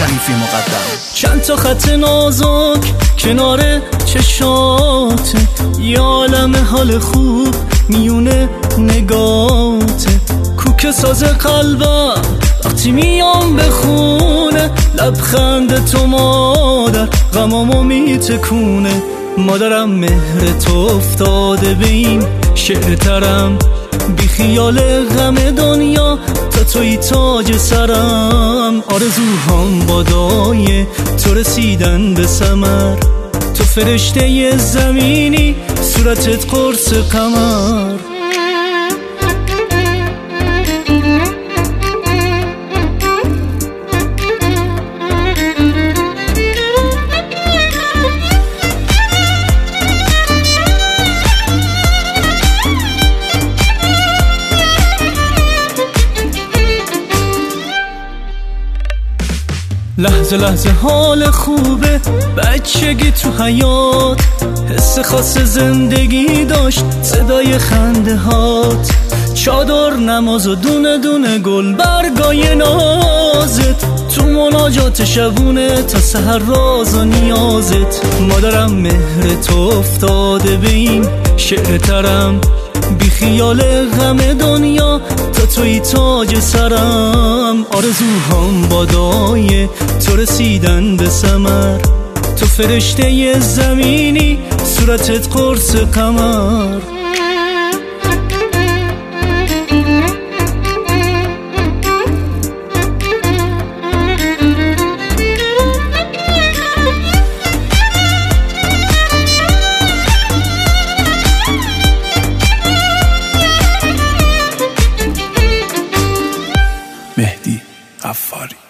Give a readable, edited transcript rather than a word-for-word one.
ظریفی مقدم. چند تا خط نازک کنار چشاته، یه عالم حال خوب میونه نگاته. کوک ساز قلبم وقتی میام به خونه، لبخند تو مادر غمامو میتکونه. مادرم مهر تو افتاده به این شعر ترم، بی خیال غم دنیا تا توی تاج سرم. آرزوهام بادای تو رسیدن به ثمر، تو فرشته زمینی صورتت قرص قمر. لحظه لحظه حال خوبه، بچگی تو حیات، حس خاص زندگی داشت صدای خنده هات. چادر نماز و دونه دونه گل برگای نازت، تو مناجات شبونه تا سحر راز و نیازت. مادرم مهر تو افتاده به این شعر ترم، بی خیال غم دنیا تا توی تاج سرم. آرزوهام بادای تو رسیدن به ثمر، تو فرشته زمینی صورتت قرص قمر. مهدی غفاری.